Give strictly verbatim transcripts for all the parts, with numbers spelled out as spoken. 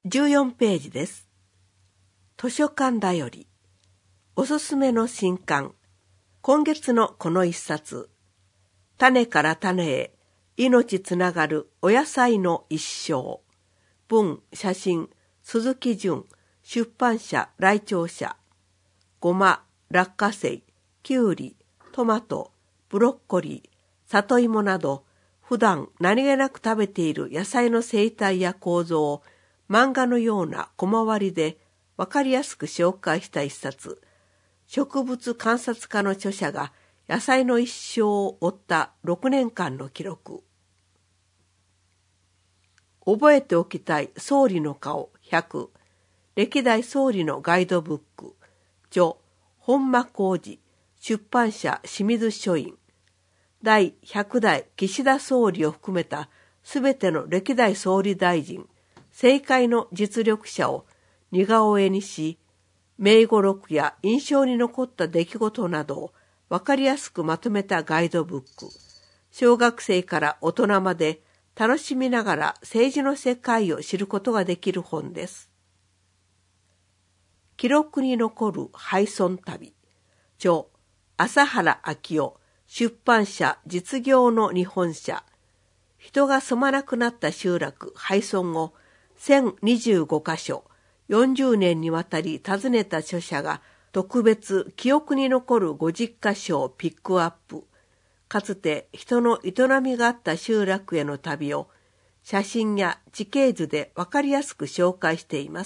じゅうよんページです。図書館だより。おすすめの新刊。今月のこの一冊。種から種へ、命つながるお野菜の一生。文、写真、鈴木淳、出版社、来庁社。ごま、落花生、きゅうり、トマト、ブロッコリー、里芋など、普段何気なく食べている野菜の生態や構造を漫画のような小回りでわかりやすく紹介した一冊。植物観察家の著者が野菜の一生を追ったろくねんかんの記録。覚えておきたい総理の顔ひゃく。歴代総理のガイドブック。著、本間幸二。出版社清水書院。第ひゃくだい岸田総理を含めたすべての歴代総理大臣、政界の実力者を似顔絵にし、名語録や印象に残った出来事などをわかりやすくまとめたガイドブック。小学生から大人まで楽しみながら政治の世界を知ることができる本です。記録に残る廃村旅。著、朝原明夫。出版社実業の日本社。人が住まなくなった集落、廃村をせんにじゅうごかしょ、よんじゅうねんにわたり訪ねた著者が特別記憶に残るごじゅっかしょをピックアップ。かつて人の営みがあった集落への旅を写真や地形図でわかりやすく紹介しています。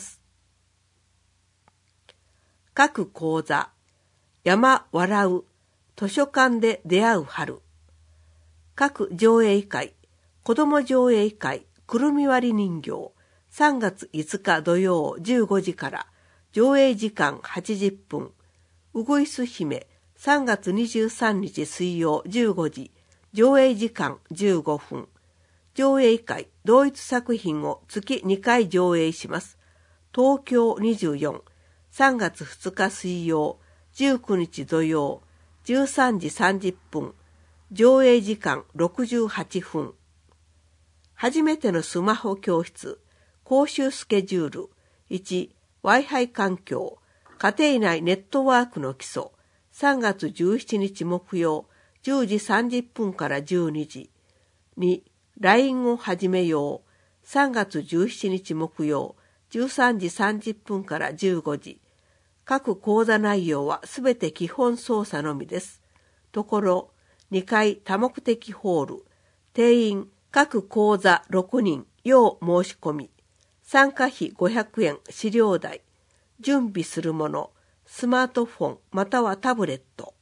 各講座。山笑う。図書館で出会う春。各上映会。子ども上映会。くるみ割り人形。さんがついつか土曜じゅうごじから。上映時間はちじゅっぷん。うぐいす姫。さんがつにじゅうさんにち水曜じゅうごじ。上映時間じゅうごふん。上映会。同一作品を月にかい上映します。東京にじゅうよん。さんがつふつか水曜。じゅうくにち土曜。じゅうさんじさんじゅっぷん。上映時間ろくじゅうはっぷん。初めてのスマホ教室。講習スケジュール。いち. Wi-Fi 環境。家庭内ネットワークの基礎。さんがつじゅうしちにち木曜。じゅうじさんじゅっぷんからじゅうにじ。に. ライン を始めよう。さんがつじゅうしちにち木曜。じゅうさんじさんじゅっぷんからじゅうごじ。各講座内容はすべて基本操作のみです。ところ、にかい多目的ホール。定員、各講座ろくにん、要申し込み。参加費ごひゃくえん、資料代。準備するもの、スマートフォンまたはタブレット。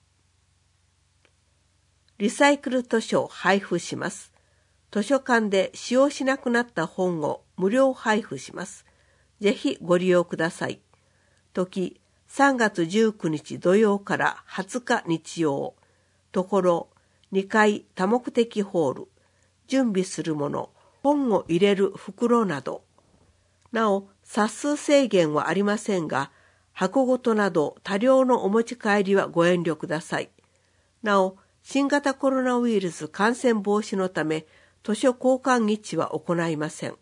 リサイクル図書を配布します。図書館で使用しなくなった本を無料配布します。ぜひご利用ください。時、さんがつじゅうくにち土曜からはつか日曜。ところ、にかい多目的ホール。準備するもの、本を入れる袋など。なお、冊数制限はありませんが、箱ごとなど多量のお持ち帰りはご遠慮ください。なお、新型コロナウイルス感染防止のため、図書交換日は行いません。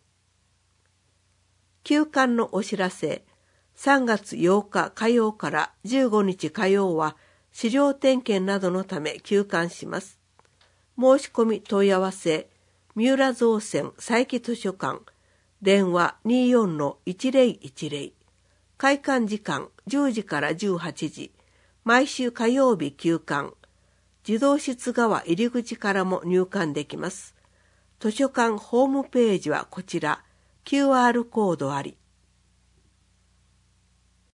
休刊のお知らせ。さんがつようか火曜からじゅうごにち火曜は資料点検などのため休刊します。申し込み問い合わせ、三浦造船佐伯図書館、電話 にじゅうよんのいちぜろいちぜろ。開館時間じゅうじからじゅうはちじ。毎週火曜日休館。自動室側入り口からも入館できます。図書館ホームページはこちら、キューアール コードあり。